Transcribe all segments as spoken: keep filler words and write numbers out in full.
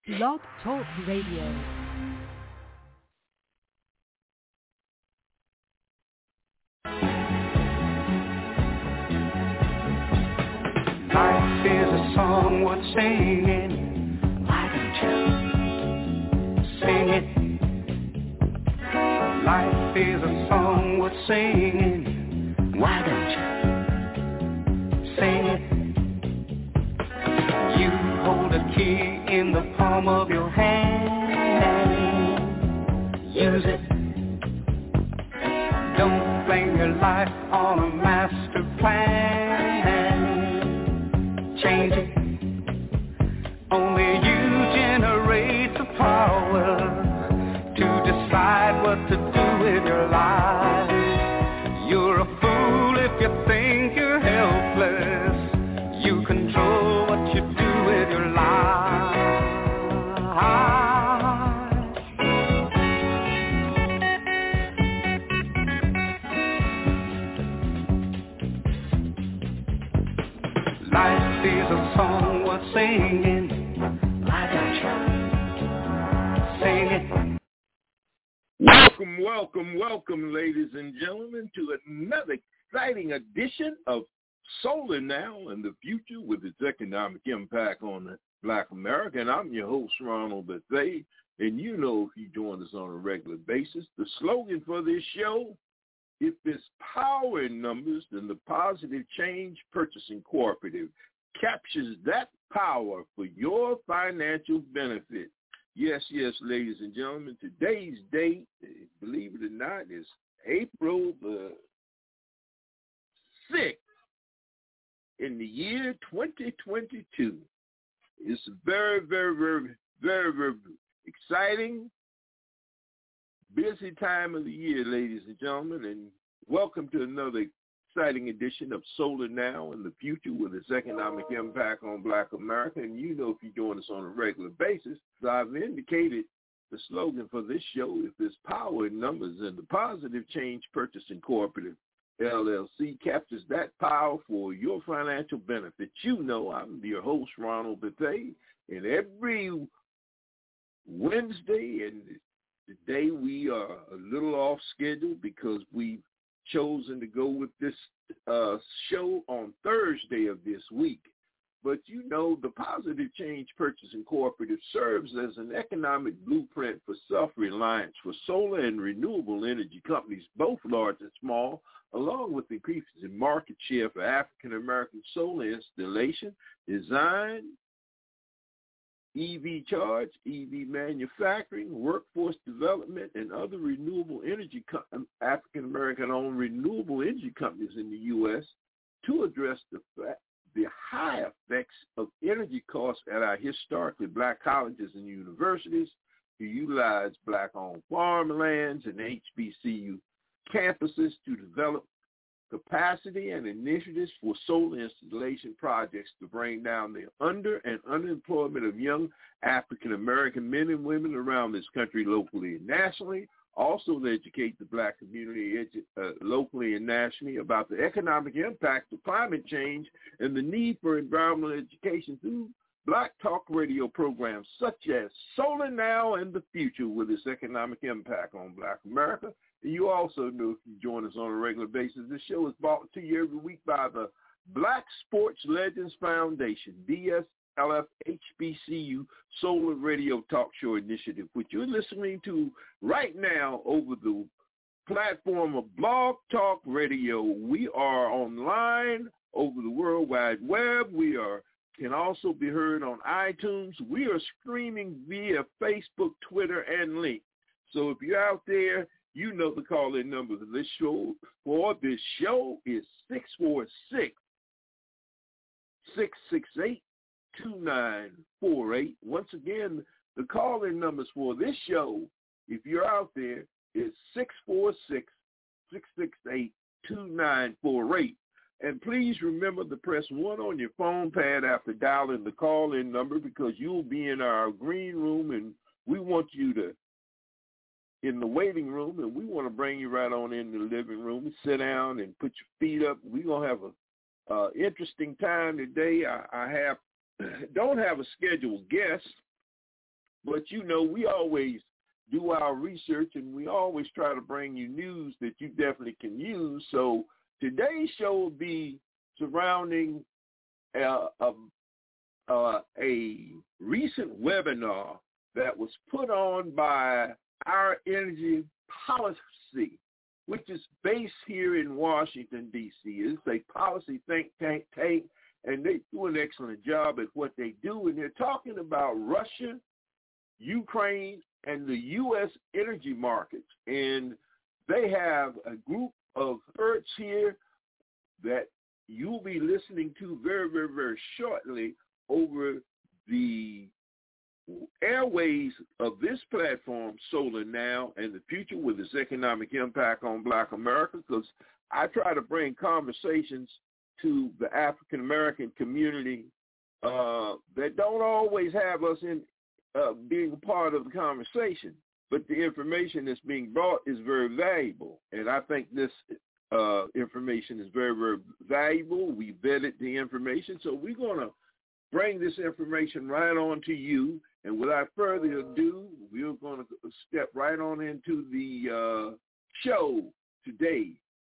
Blog Talk Radio. Life is a song worth singing. Why don't you sing it? Life is a song worth singing. Why don't you sing it? You hold a key in the palm of your hand. Use it. Don't blame your life on a master plan. Change it. Only you generate the power to decide what to do with your life. You're a fool if you think you're helpless. You control what you do with your life. Life is a song worth singing. Why don't you sing it? Welcome, welcome, welcome, ladies and gentlemen, to another exciting edition of Solar Now and the Future with its economic impact on Black America. And I'm your host, Ronald Bethea. And you know, if you join us on a regular basis, the slogan for this show, if there's power in numbers, then the Positive Change Purchasing Cooperative captures that power for your financial benefit. Yes, yes, ladies and gentlemen, today's date, believe it or not, is April the sixth in the year twenty twenty-two. It's a very, very, very, very, very exciting, busy time of the year, ladies and gentlemen, and welcome to another exciting edition of Solar Now and the Future with its economic impact on Black America. And you know, if you join us on a regular basis, as I've indicated, the slogan for this show, if there's power in numbers, and the Positive Change Purchasing Cooperative, L L C, captures that power for your financial benefit. You know, I'm your host, Ronald Bethea, and every Wednesday, and today we are a little off schedule because we've chosen to go with this uh, show on Thursday of this week. But you know, the Positive Change Purchasing Cooperative serves as an economic blueprint for self-reliance for solar and renewable energy companies, both large and small, along with increases in market share for African-American solar installation, design, E V charge, E V manufacturing, workforce development, and other renewable energy, co- African-American-owned renewable energy companies in the U S to address the fact the high effects of energy costs at our historically Black colleges and universities, to utilize Black-owned farmlands and H B C U campuses to develop capacity and initiatives for solar installation projects to bring down the under and unemployment of young African-American men and women around this country, locally and nationally. Also to educate the Black community edu- uh, locally and nationally about the economic impact of climate change and the need for environmental education through Black Talk radio programs such as Solar Now and the Future with its economic impact on Black America. And you also know, if you join us on a regular basis, this show is brought to you every week by the Black Sports Legends Foundation, B S L F H B C U Solar Radio Talk Show Initiative, which you're listening to right now over the platform of Blog Talk Radio. We are online over the World Wide Web. We are can also be heard on iTunes. We are streaming via Facebook, Twitter, and Link. So if you're out there, you know the call-in number of this show for this show is six four six, six six eight, two nine four eight. Once again, the call-in numbers for this show, if you're out there, is six four six, six six eight, two nine four eight. And please remember to press one on your phone pad after dialing the call-in number, because you'll be in our green room, and we want you to in the waiting room, and we want to bring you right on in the living room and sit down and put your feet up. We're going to have a uh, interesting time today. I, I have don't have a scheduled guest, But, you know, we always do our research, and we always try to bring you news that you definitely can use. So today's show will be surrounding uh, a, uh, a recent webinar that was put on by Our Energy Policy, which is based here in Washington, D C It's a policy think tank, tank, and they do an excellent job at what they do. And they're talking about Russia, Ukraine, and the U S energy markets. And they have a group of experts here that you'll be listening to very, very, very shortly over the airways of this platform, Solar Now, and the future with its economic impact on Black America, because I try to bring conversations to the African-American community uh, that don't always have us in uh, being a part of the conversation, but the information that's being brought is very valuable, and I think this uh, information is very, very valuable. We vetted the information, so we're going to bring this information right on to you. And without further ado, we're going to step right on into the uh, show today.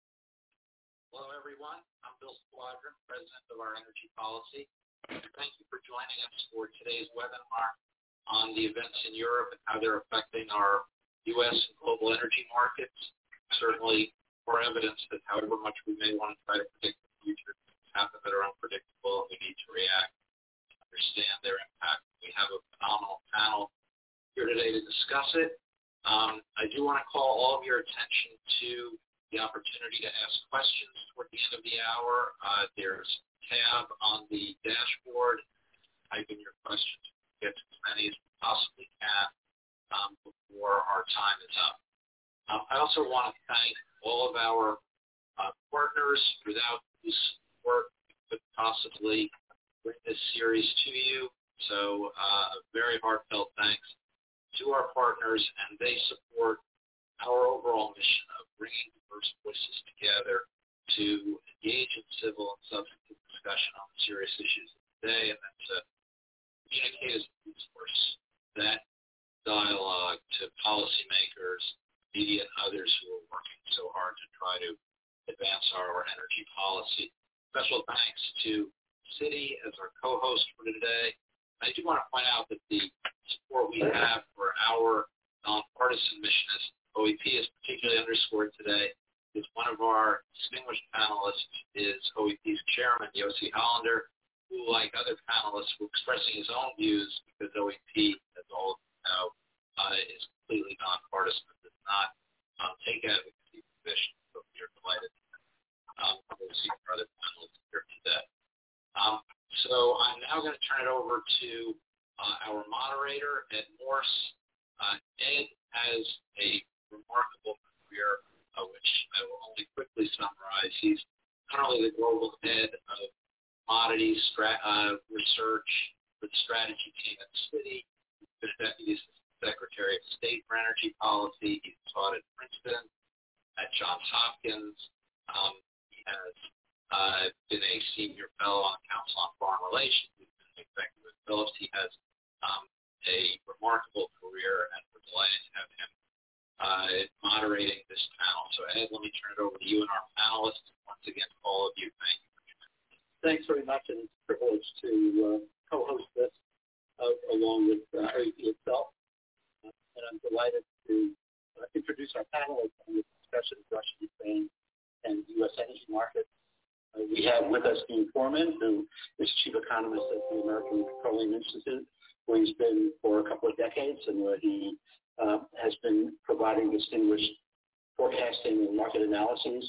Hello, everyone. I'm Bill Squadron, President of Our Energy Policy. Thank you for joining us for today's webinar on the events in Europe and how they're affecting our U S and global energy markets. Certainly more evidence that however much we may want to try to predict the future, things happen that are unpredictable, and we need to react and understand their impact. We have a phenomenal panel here today to discuss it. Um, I do want to call all of your attention to the opportunity to ask questions toward the end of the hour. Uh, there's a tab on the dashboard. Type in your questions. Get to as many as we possibly can um, before our time is up. Um, I also want to thank all of our uh, partners. Without whose support, we couldn't possibly bring this series to you. So uh, a very heartfelt thanks to our partners, and they support our overall mission of bringing diverse voices together to engage in civil and substantive discussion on the serious issues of the day, and then to communicate as a resource that dialogue to policymakers, media, and others who are working so hard to try to advance our energy policy. Special thanks to Citi as our co-host for today. I do want to point out that the support we have for our nonpartisan mission as O E P is particularly underscored today, is one of our distinguished panelists is O E P's chairman, Yossi Hollander, who, like other panelists, were expressing his own views because O E P, as all of you know, uh, is completely nonpartisan and does not um, take advocacy positions. So we are delighted um, to see our other panelists here today. Um, so I'm now going to turn it over to uh, our moderator, Ed Morse. Uh, Ed has a remarkable career, uh, which I will only quickly summarize. He's not only the global head of commodities stra- uh, research for the strategy team at Citi. He's been a Deputy Secretary of State for Energy Policy. He's taught at Princeton, at Johns Hopkins. Um, he has uh, been a senior fellow on the Council on Foreign Relations. He's been an executive at Phillips. He has um, a remarkable career, and we're delighted to have him uh, moderating this panel. So, Ed, let me turn it over to you and our panelists. Once again, all of you, thank you. Thanks very much, and it's a privilege to uh, co-host this uh, along with uh, O E P itself. Uh, and I'm delighted to uh, introduce our panelists on this discussion of Russia, Ukraine, and U S energy markets. Uh, we have with us Dean Foreman, who is chief economist at the American Petroleum Institute, where he's been for a couple of decades, and where he uh, has been providing distinguished forecasting and market analyses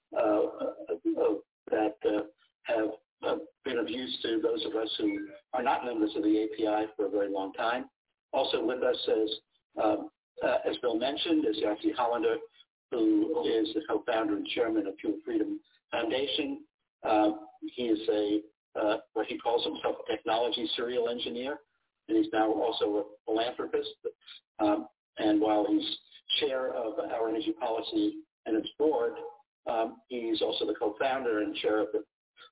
uh, uh, that uh, have uh, been of use to those of us who are not members of the A P I for a very long time. Also with us, as um, uh, as Bill mentioned, is Yossi Hollander, who is the co-founder and chairman of Fuel Freedom Foundation. Uh, he is a uh, what he calls himself a technology serial engineer, and he's now also a philanthropist. Um, and while he's chair of our energy policy and its board, um, he's also the co-founder and chair of the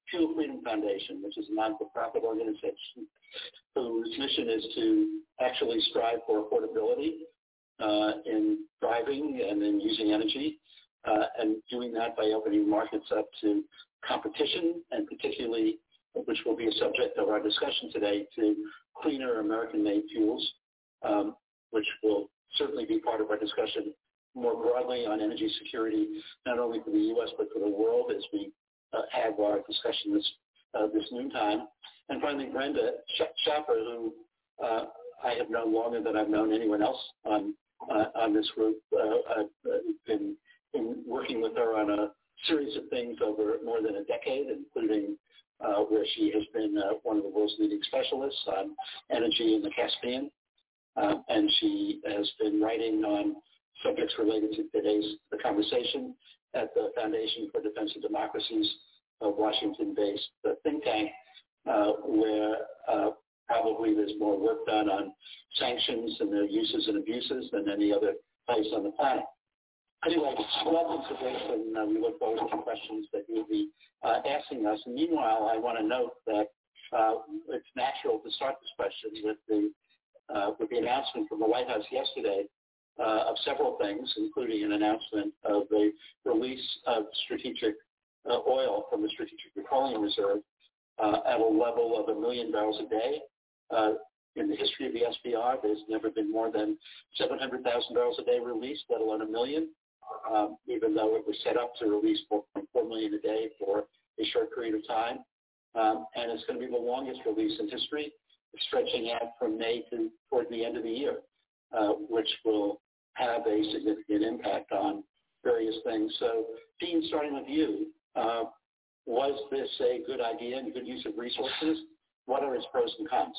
Fuel Freedom Foundation, which is a non-for-profit organization whose mission is to actually strive for affordability uh, in driving and in using energy, uh, and doing that by opening markets up to competition, and particularly, which will be a subject of our discussion today, to cleaner American-made fuels, um, which will certainly be part of our discussion more broadly on energy security, not only for the U S but for the world as we uh, have our discussion this uh, this noontime. And finally, Brenda Schaffer, who uh, I have known longer than I've known anyone else on uh, on this group. Uh, I've been, been working with her on a series of things over more than a decade, including uh, where she has been uh, one of the world's leading specialists on energy in the Caspian. Uh, and she has been writing on subjects related to today's the conversation at the Foundation for Defense of Democracies, a Washington-based uh, think tank, uh, where uh, probably there's more work done on sanctions and their uses and abuses than any other place on the planet. Anyway, welcome to this, and uh, we look forward to questions that you'll be uh, asking us. And meanwhile, I want to note that uh, it's natural to start this question with the uh, with the announcement from the White House yesterday uh, of several things, including an announcement of the release of strategic uh, oil from the Strategic Petroleum Reserve uh, at a level of a million barrels a day. Uh, in the history of the S P R, there's never been more than seven hundred thousand barrels a day released, let alone a million. Um, even though it was set up to release four point four million a day for a short period of time. Um, and it's going to be the longest release in history, stretching out from May to toward the end of the year, uh, which will have a significant impact on various things. So, Dean, starting with you, uh, was this a good idea and good use of resources? What are its pros and cons?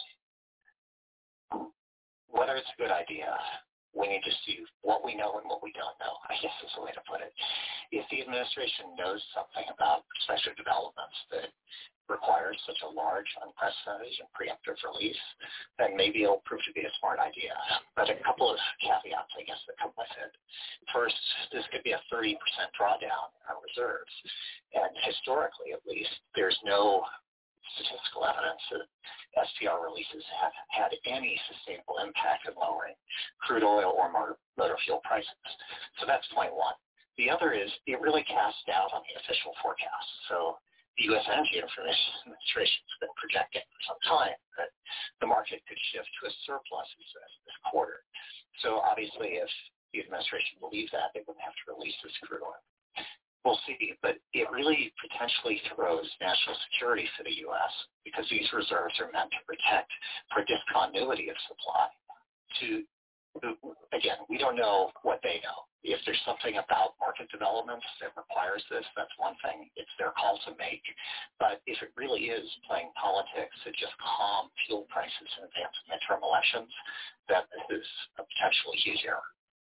Whether it's a good idea, we need to see what we know and what we don't know, I guess is the way to put it. If the administration knows something about special developments that requires such a large, unprecedented, and preemptive release, then maybe it'll prove to be a smart idea. But a couple of caveats, I guess, that come with it. First, this could be a thirty percent drawdown in our reserves. And historically, at least, there's no statistical evidence that S P R releases have had any sustainable impact in lowering crude oil or motor, motor fuel prices. So that's point one. The other is it really casts doubt on the official forecast. So the U S Energy Information Administration has been projecting for some time that the market could shift to a surplus this quarter. So obviously if the administration believes that, they wouldn't have to release this crude oil. We'll see, but it really potentially throws national security for the U S because these reserves are meant to protect for discontinuity of supply. To again, we don't know what they know. If there's something about market developments that requires this, that's one thing. It's their call to make. But if it really is playing politics to just calm fuel prices in advance of midterm elections, that is a potentially huge error.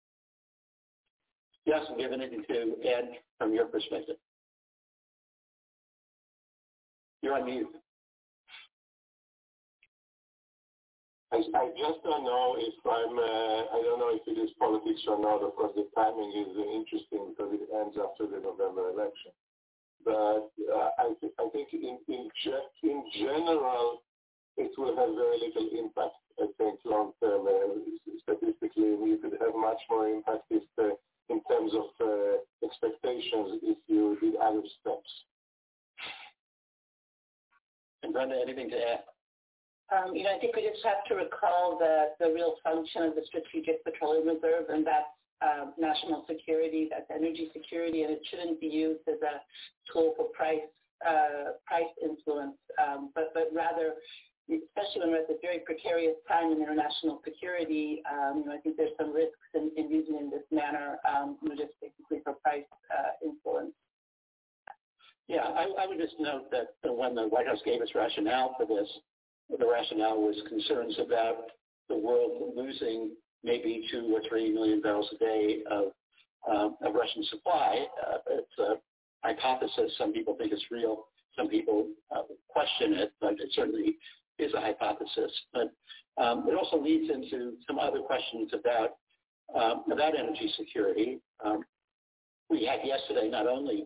Yes, and do you have anything to add from your perspective? You're on mute. I, I just don't know if I'm, uh, I don't know if it is politics or not. Of course, the timing is uh, interesting because it ends after the November election. But uh, I, th- I think in, in, ge- in general, it will have very little impact, I think, long term. Uh, statistically, you could have much more impact if the in terms of uh, expectations if you did other steps. And Brenda, anything to add? Um, you know, I think we just have to recall that the real function of the Strategic Petroleum Reserve, and that's uh, national security, that's energy security, and it shouldn't be used as a tool for price uh, price influence, um, but, but rather, especially when we're at this very precarious time in international security, um, you know, I think there's some risks in, in using it in this manner, um, you know, just basically for price uh, influence. Yeah, I, I would just note that when the White House gave its rationale for this, the rationale was concerns about the world losing maybe two or three million barrels a day of, uh, of Russian supply. Uh, it's a hypothesis. Some people think it's real. Some people uh, question it, but it certainly is a hypothesis. But um, it also leads into some other questions about um, about energy security. Um, we had yesterday not only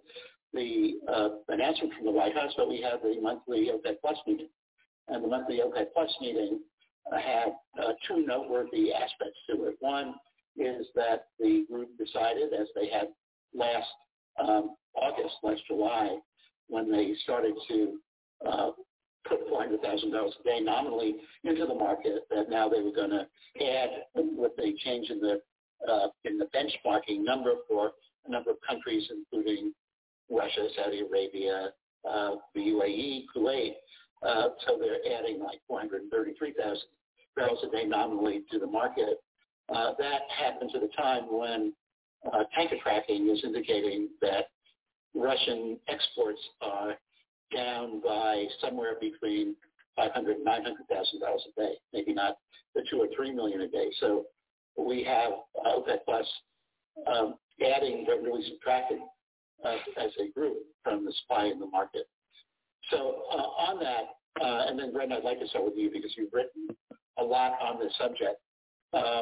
the uh, announcement from the White House, but we had the monthly OPEC Plus meeting. And the monthly OPEC Plus meeting uh, had uh, two noteworthy aspects to it. One is that the group decided, as they had last um, August, last July, when they started to uh, put four hundred thousand barrels a day nominally into the market, that now they were going to add, with a change in the uh, in the benchmarking number for a number of countries, including Russia, Saudi Arabia, uh, the U A E, Kuwait. Uh, so they're adding like four hundred thirty-three thousand barrels a day nominally to the market. Uh, that happens at a time when uh, tanker tracking is indicating that Russian exports are down by somewhere between five hundred and nine hundred thousand barrels a day, maybe not the two or three million a day. So we have uh, OPEC Plus um, adding but really subtracting uh, as a group from the supply in the market. So uh, on that, uh, and then Brendan, I'd like to start with you because you've written a lot on this subject. Uh,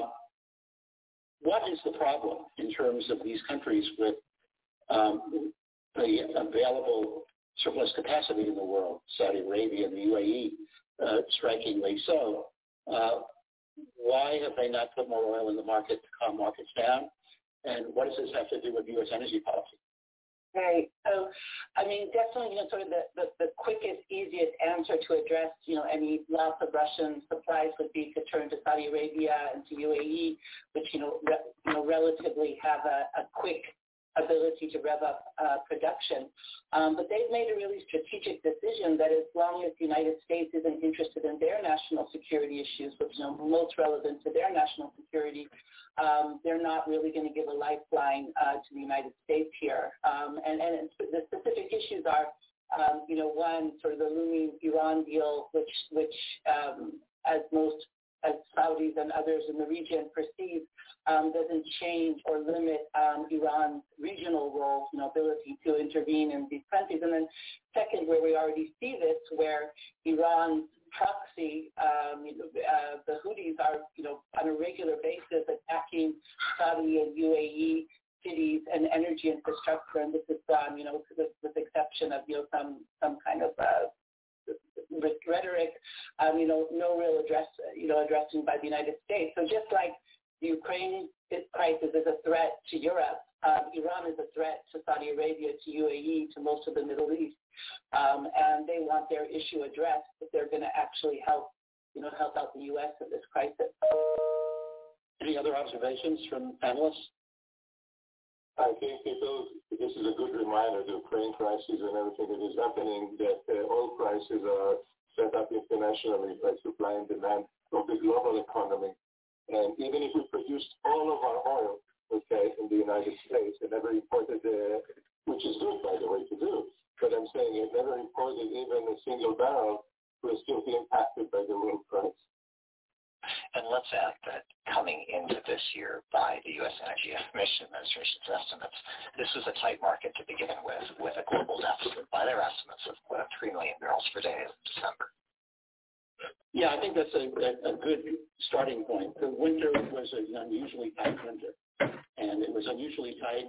what is the problem in terms of these countries with um, the available surplus capacity in the world, Saudi Arabia and the U A E, uh, strikingly so? Uh, why have they not put more oil in the market to calm markets down? And what does this have to do with U S energy policy? Right. So, I mean, definitely, you know, sort of the, the, the quickest, easiest answer to address, you know, any loss of Russian supplies would be to turn to Saudi Arabia and to U A E, which, you know, re, you know relatively have a, a quick ability to rev up uh, production. Um, but they've made a really strategic decision that as long as the United States isn't interested in their national security issues, which, you know, most relevant to their national security, um, they're not really going to give a lifeline uh, to the United States here. Um, and, and the specific issues are, um, you know, one, sort of the looming Iran deal, which, which um, as most as Saudis and others in the region perceive, um, doesn't change or limit um, Iran's regional role, you know, ability to intervene in these countries. And then second, where we already see this, where Iran's proxy, um, you know, uh, the Houthis are, you know, on a regular basis attacking Saudi and U A E cities and energy infrastructure. And this is, um, you know, with, with the exception of, you know, some, some kind of uh, rhetoric, um, you know, no real address, you know, addressing by the United States. So just like the Ukraine crisis is a threat to Europe, um, Iran is a threat to Saudi Arabia, to U A E, to most of the Middle East, um, and they want their issue addressed if they're going to actually help, you know, help out the U S in this crisis. Any other observations from panelists? I think people, this is a good reminder, the Ukraine crisis and everything that is happening, that uh, oil prices are set up internationally by supply and demand of the global economy. And even if we produced all of our oil, okay, in the United States, and never imported, uh, which is good, by the way, to do, but I'm saying it never imported even a single barrel, will still be impacted by the world price. And let's add that coming into this year by the U S Energy Commission Administration's estimates, this was a tight market to begin with, with a global deficit by their estimates of uh, three million barrels per day in December. Yeah, I think that's a, a, a good starting point. The winter was an unusually tight winter, and it was unusually tight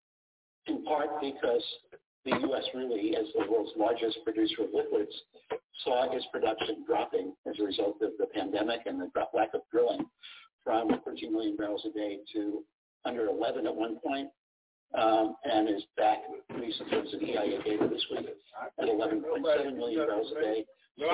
in part because the U S really, as the world's largest producer of liquids, saw its production dropping as a result of the pandemic and the lack of drilling from thirteen million barrels a day to under eleven at one point, um, and is back, at least in terms of E I A data this week, at eleven point seven million barrels a day,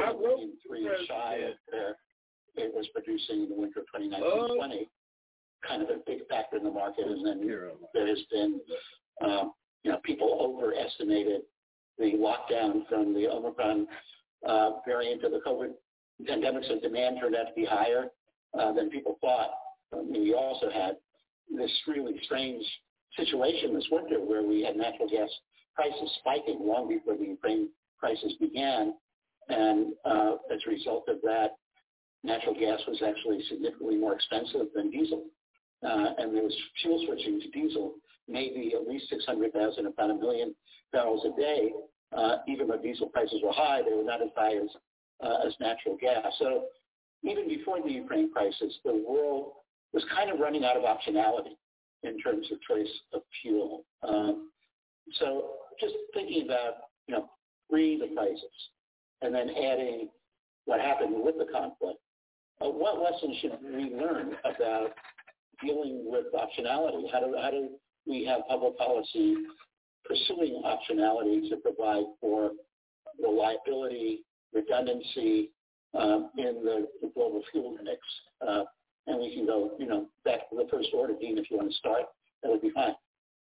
three shy of where it was producing in the winter of twenty nineteen twenty, kind of a big factor in the market. And then there has been, um, you know, people overestimated the lockdown from the Omicron uh, variant of the COVID pandemic, so demand turned out to be higher uh, than people thought. I mean, we also had this really strange situation this winter where we had natural gas prices spiking long before the Ukraine crisis began, and uh, as a result of that, natural gas was actually significantly more expensive than diesel, uh, and there was fuel switching to diesel, maybe at least six hundred thousand, about a million barrels a day. Uh, even though diesel prices were high, they were not as high as, uh, as natural gas. So even before the Ukraine crisis, the world was kind of running out of optionality in terms of choice of fuel. Um, so just thinking about, you know, pre the crisis and then adding what happened with the conflict, uh, what lessons should we learn about dealing with optionality? How do, how do we have public policy pursuing optionality to provide for reliability, redundancy um, in the, the global fuel mix? Uh, and we can go, you know, back to the first order. Dean, if you want to start, that would be fine.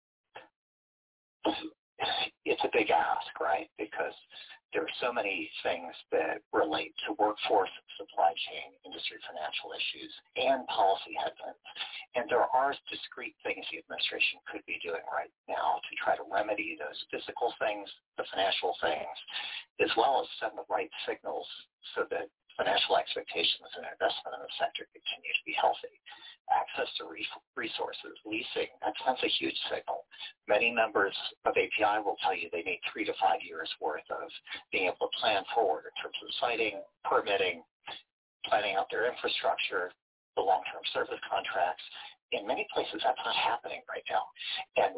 It's a big ask, right? Because there are so many things that relate to workforce, supply chain, industry financial issues, and policy headwinds. And there are discrete things the administration could be doing right now to try to remedy those physical things, the financial things, as well as send the right signals so that financial expectations and investment in the sector continue to be healthy. Access to resources, leasing, that sends a huge signal. Many members of A P I will tell you they need three to five years worth of being able to plan forward in terms of siting, permitting, planning out their infrastructure, the long-term service contracts. In many places, that's not happening right now. And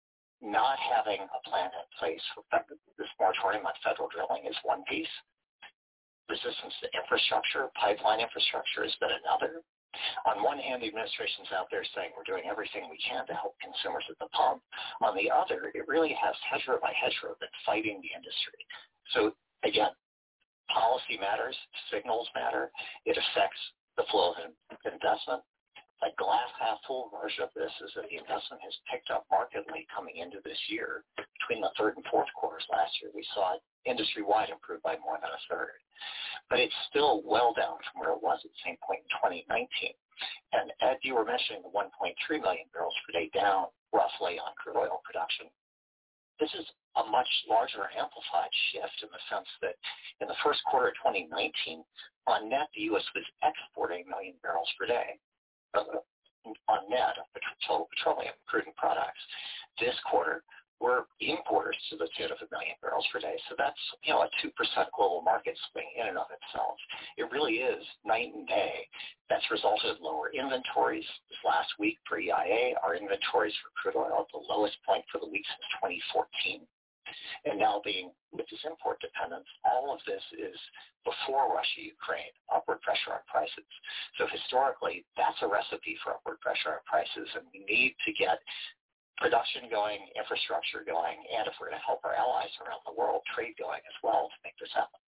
not having a plan in place for this moratorium on federal drilling is one piece. Resistance to infrastructure, pipeline infrastructure has been another. On one hand, the administration's out there saying we're doing everything we can to help consumers at the pump. On the other, it really has hedgerow by hedgerow been fighting the industry. So again, policy matters, signals matter. It affects the flow of investment. A glass half full version of this is that the investment has picked up markedly coming into this year. Between the third and fourth quarters last year, we saw it industry-wide improve by more than a third. But it's still well down from where it was at the same point in twenty nineteen. And Ed, you were mentioning the one point three million barrels per day down roughly on crude oil production. This is a much larger amplified shift in the sense that in the first quarter of twenty nineteen, on net, the U S was exporting a million barrels per day. Uh, on net of petroleum, crude and products. This quarter, we're importers to the tune of a million barrels per day. So that's, you know, a two percent global market swing in and of itself. It really is night and day. That's resulted in lower inventories. This last week for E I A, our inventories for crude oil at the lowest point for the week since twenty fourteen. And now being with this import dependence, all of this is before Russia-Ukraine, upward pressure on prices. So historically, that's a recipe for upward pressure on prices, and we need to get production going, infrastructure going, and if we're going to help our allies around the world, trade going as well to make this happen.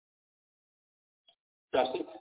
Justin?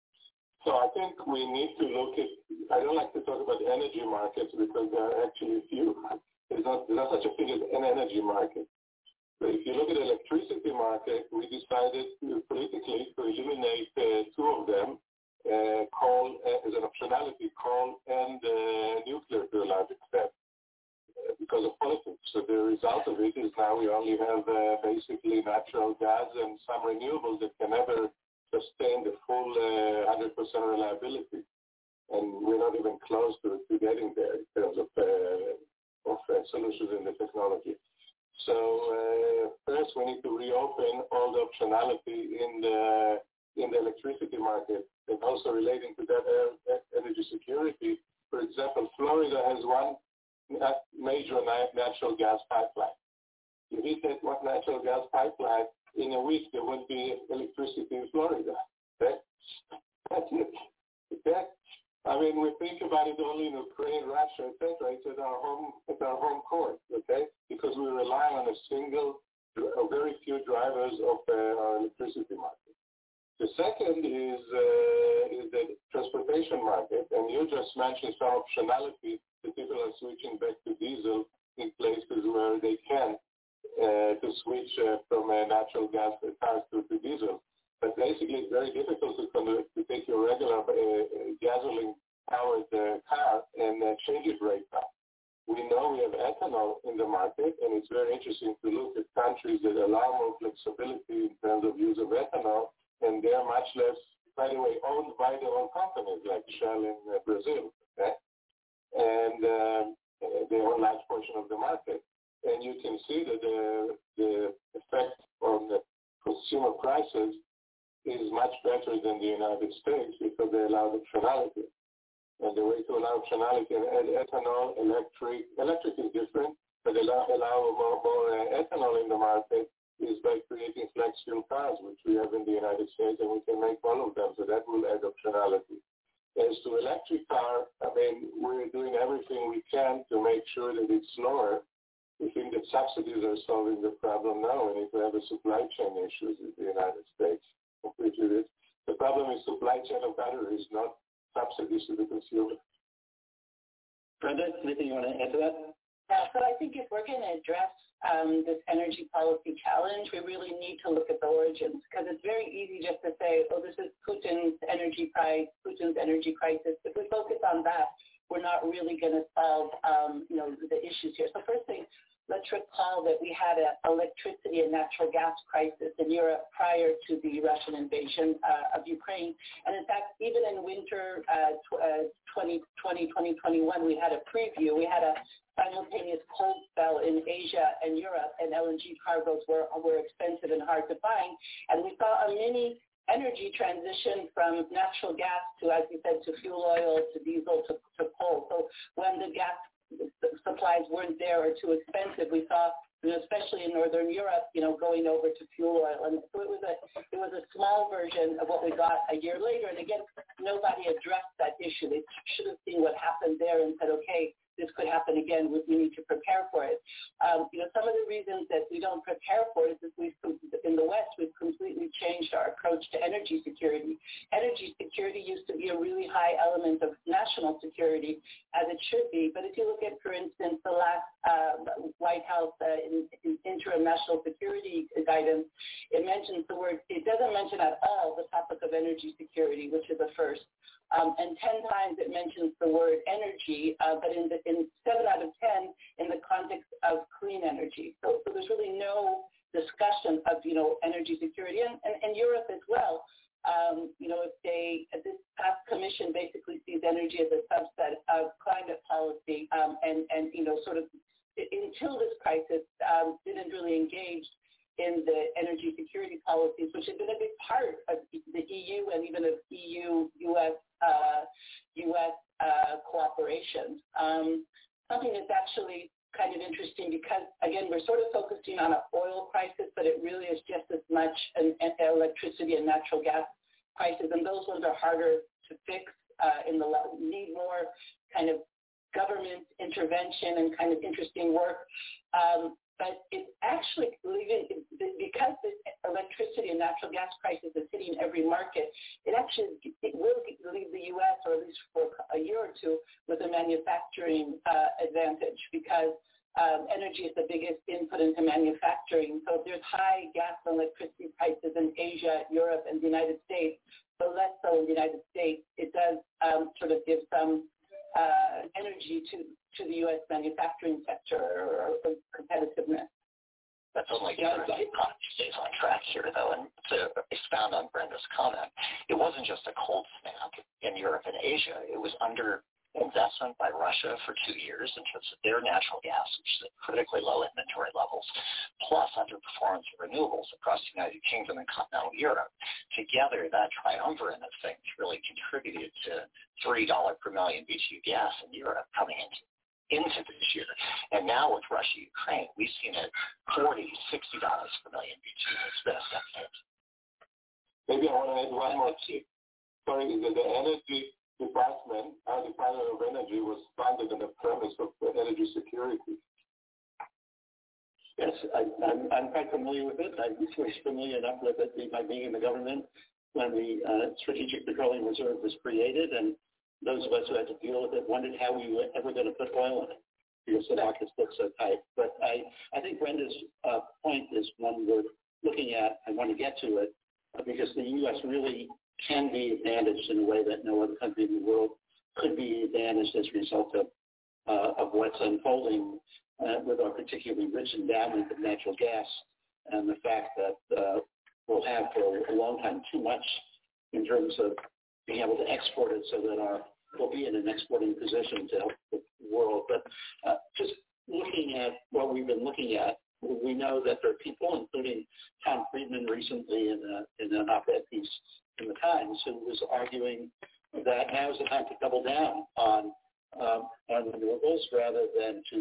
So I think we need to look at, I don't like to talk about energy markets because there are actually a few. There's not, there's not such a thing as an energy market. But if you look at the electricity market, we decided to politically to eliminate uh, two of them, uh, coal uh, as an optionality, coal and uh, nuclear to a large extent, uh, because of politics. So the result of it is now we only have uh, basically natural gas and some renewables that can never sustain the full uh, one hundred percent reliability. And we're not even close to, to getting there in terms of, uh, of uh, solutions in the technology. So uh, first, we need to reopen all the optionality in the in the electricity market, and also relating to that uh, energy security. For example, Florida has one major natural gas pipeline. You hit that one natural gas pipeline, in a week there won't be electricity in Florida. Okay? That's it. Okay? I mean, we think about it only in Ukraine, Russia, et cetera. It's at our home, at our home court, okay? Because we rely on a single, a very few drivers of uh, our electricity market. The second is uh, is the transportation market, and you just mentioned some optionality that people are switching back to diesel in places where they can uh, to switch uh, from uh, natural gas cars to, to diesel. But basically, it's very difficult to, convert, to take your regular uh, gasoline-powered uh, car and uh, change it right now. We know we have ethanol in the market, and it's very interesting to look at countries that allow more flexibility in terms of use of ethanol, and they're much less, by the way, owned by their own companies, like Shell in uh, Brazil. Okay? And uh, they own a large portion of the market. And you can see that the, the effect on the consumer prices is much better than the United States because they allow optionality. And the way to allow optionality and ethanol, electric, electric is different. that allow, allow more, more uh, ethanol in the market is by creating flex fuel cars, which we have in the United States, and we can make all of them. So that will add optionality. As to electric car, I mean, we're doing everything we can to make sure that it's lower. We think that subsidies are solving the problem now, and if we have a supply chain issues in the United States, completely. The problem is supply chain of batteries, not subsidies to the consumer. Brenda, anything you want to add to that? Yeah, so I think if we're going to address um, this energy policy challenge, we really need to look at the origins, because it's very easy just to say, oh, this is Putin's energy price, Putin's energy crisis. If we focus on that, we're not really going to solve, um, you know, the issues here. So first thing, let's recall that we had an electricity and natural gas crisis in Europe prior to the Russian invasion uh, of Ukraine. And in fact, even in winter uh, tw- uh, twenty twenty, twenty twenty-one, we had a preview. We had a simultaneous cold spell in Asia and Europe, and L N G cargoes were, were expensive and hard to find. And we saw a mini energy transition from natural gas to, as you said, to fuel oil, to diesel, to, to coal. So when the gas supplies weren't there or too expensive, we saw, you know, especially in Northern Europe, you know, going over to fuel oil. And so it was a it was a small version of what we got a year later. And again, nobody addressed that issue. They should have seen what happened there and said, okay, this could happen again. We need to prepare for it. Um, you know, some of the reasons that we don't prepare for it is that we've, in the West, we've completely changed our approach to energy security. Energy security used to be a really high element of national security, as it should be. But if you look at, for instance, the last uh, White House uh, in, in interim national security guidance, it mentions the word, it doesn't mention at all the topic of energy security, which is a first. Um, and ten times it mentions the word energy, uh, but in, the, in seven out of ten in the context of clean energy. So, so there's really no discussion of, you know, energy security. And, and, and Europe as well, um, you know, if they, this past commission basically sees energy as a subset of climate policy um, and, and, you know, sort of until this crisis um, didn't really engage in the energy security policies, which have been a big part of the E U and even of E U U S uh, U S uh, cooperation. Um, something that's actually kind of interesting because, again, we're sort of focusing on an oil crisis, but it really is just as much an, an electricity and natural gas crisis, and those ones are harder to fix uh, in the need more kind of government intervention and kind of interesting work. Um, But it's actually, because this electricity and natural gas crisis is hitting every market, it actually it will leave the U S, or at least for a year or two, with a manufacturing uh, advantage because um, energy is the biggest input into manufacturing. So if there's high gas and electricity prices in Asia, Europe, and the United States, but less so in the United States, it does um, sort of give some Uh, energy to, to the U S manufacturing sector or, or competitiveness. That's only true if the economy stays on track here, though. And to expound on Brenda's comment, it wasn't just a cold snap in Europe and Asia. It was under investment by Russia for two years in terms of their natural gas, which is at critically low inventory levels, plus underperformance of renewables across the United Kingdom and continental Europe. Together, that triumvirate of things really contributed to three dollars per million B T U gas in Europe coming into into this year. And now with Russia-Ukraine, we've seen it forty dollars, sixty dollars per million B T U. It's been a step change. Maybe I want to add one more thing. Sorry, the, the energy department, our Department of Energy was founded on the premise of energy security. Yes, I, I'm, I'm quite familiar with it. I was familiar enough with it by being in the government when the uh, Strategic Petroleum Reserve was created, and those of us who had to deal with it wondered how we were ever going to put oil in it because the markets look so tight. But I, I think Brenda's uh, point is one worth looking at. I want to get to it uh, because the U S really can be advantaged in a way that no other country in the world could be advantaged as a result of, uh, of what's unfolding uh, with our particularly rich endowment of natural gas and the fact that uh, we'll have for a long time too much in terms of being able to export it so that our, we'll be in an exporting position to help the world. But uh, just looking at what we've been looking at, we know that there are people, including Tom Friedman recently in, a, in an op-ed piece in the Times, who was arguing that now is the time to double down on um, on renewables rather than to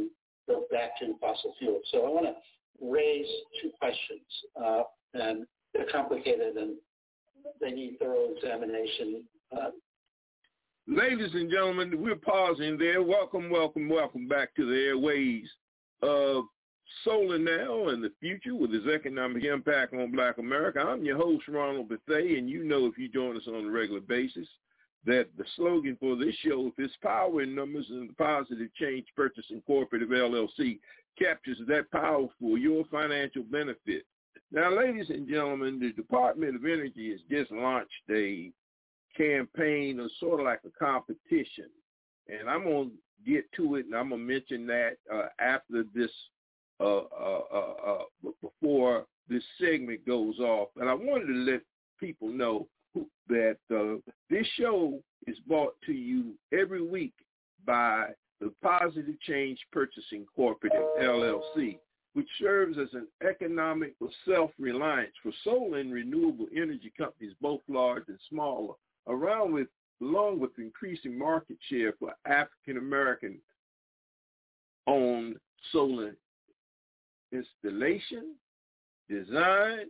built back to fossil fuels. So I want to raise two questions, uh, and they're complicated and they need thorough examination. Uh, Ladies and gentlemen, we're pausing there. Welcome, welcome, welcome back to the airways of Solar Now and the Future with its economic impact on Black America. I'm your host, Ronald Bethea, and you know if you join us on a regular basis that the slogan for this show is Power in Numbers, and the Positive Change Purchasing Cooperative L L C captures that power for your financial benefit. Now, ladies and gentlemen, the Department of Energy has just launched a campaign or sort of like a competition, and I'm going to get to it, and I'm going to mention that uh, after this, uh, uh, uh, uh, before this segment goes off. And I wanted to let people know who, that uh, this show is brought to you every week by the Positive Change Purchasing Cooperative, L L C, which serves as an economic self-reliance for solar and renewable energy companies, both large and smaller, around with, along with increasing market share for African-American owned solar installation, design,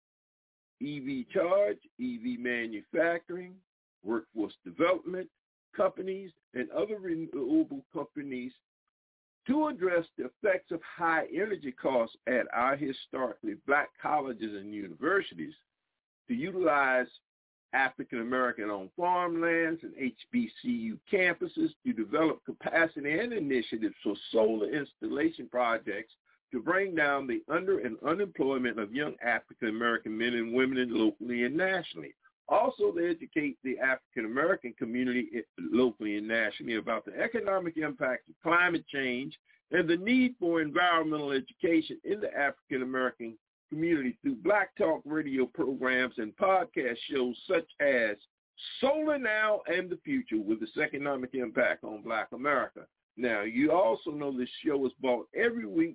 E V charge, E V manufacturing, workforce development companies, and other renewable companies to address the effects of high energy costs at our historically Black colleges and universities, to utilize African-American-owned farmlands and H B C U campuses to develop capacity and initiatives for solar installation projects to bring down the under and unemployment of young African-American men and women locally and nationally. Also, to educate the African-American community locally and nationally about the economic impact of climate change and the need for environmental education in the African-American community through Black Talk radio programs and podcast shows such as Solar Now and the Future with its economic impact on Black America. Now, you also know this show is brought every week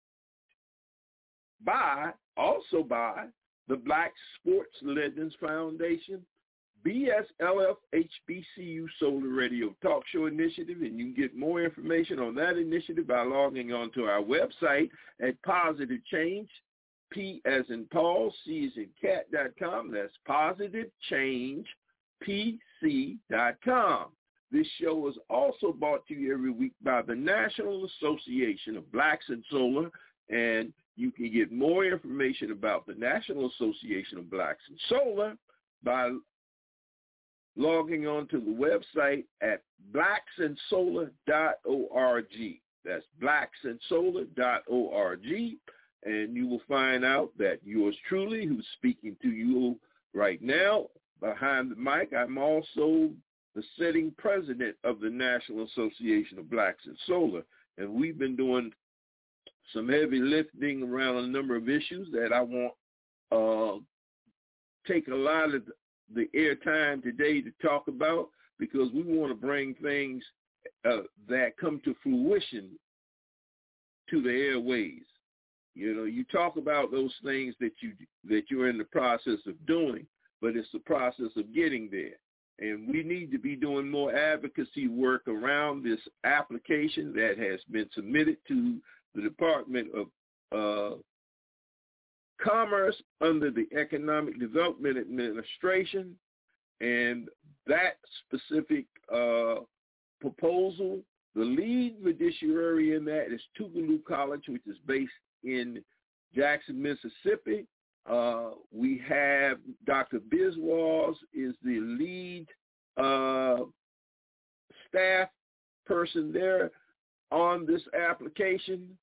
by, also by, the Black Sports Legends Foundation, B S L F H B C U Solar Radio Talk Show Initiative, and you can get more information on that initiative by logging on to our website at Positive Change, P as in Paul, C as in cat dot com. That's Positive Change P C dot com. This show is also brought to you every week by the National Association of Blacks in Solar, and you can get more information about the National Association of Blacks in Solar by logging on to the website at blacks and solar dot org. That's blacks and solar dot org, and you will find out that yours truly, who's speaking to you right now behind the mic, I'm also the sitting president of the National Association of Blacks in Solar, and we've been doing some heavy lifting around a number of issues that I want uh, take a lot of the airtime today to talk about, because we want to bring things uh, that come to fruition to the airways. You know, you talk about those things that you that you're in the process of doing, but it's the process of getting there. And we need to be doing more advocacy work around this application that has been submitted to the Department of uh, Commerce under the Economic Development Administration. And that specific uh, proposal, the lead fiduciary in that is Tougaloo College, which is based in Jackson, Mississippi. Uh, we have Doctor Biswas is the lead uh, staff person there on this application.